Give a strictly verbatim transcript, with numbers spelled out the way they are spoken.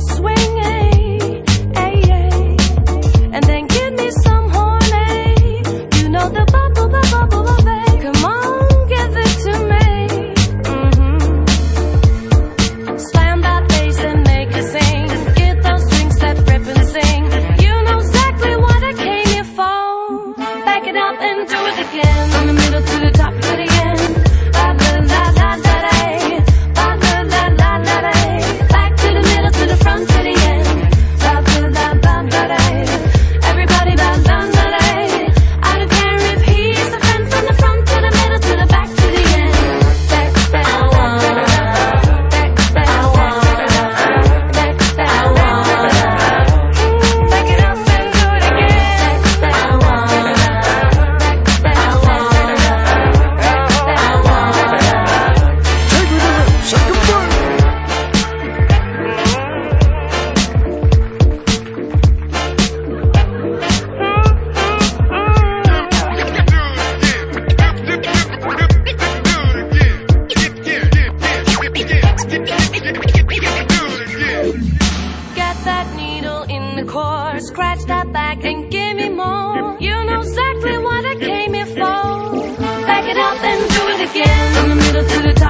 swing, ay, ay, ay. And then give me some horn, ay. You know the bubble, bubble, bubble, babe. Come on, give it to me. Mm-hmm. Slam that bass and make it sing. Get those strings that rip and sing. You know exactly what I came here for. Back it up and do it again. From the middle to the top to the end. La la la la la la. La la la la la la. Back to the middle to the front to the end. La la la la la la. Everybody la la la la. I don't care if he's the friend from the front to the middle to the back to the end. Back, back, I want. Back, back, I want. Back, back, I want. Back it up and do it again. Back, back, I want. Back, back, I want. Back, back, I want. Take it in, shake it back. Get that needle in the core, scratch that back and give me more. You know exactly what I came here for. Back it up and do it again. From the middle to the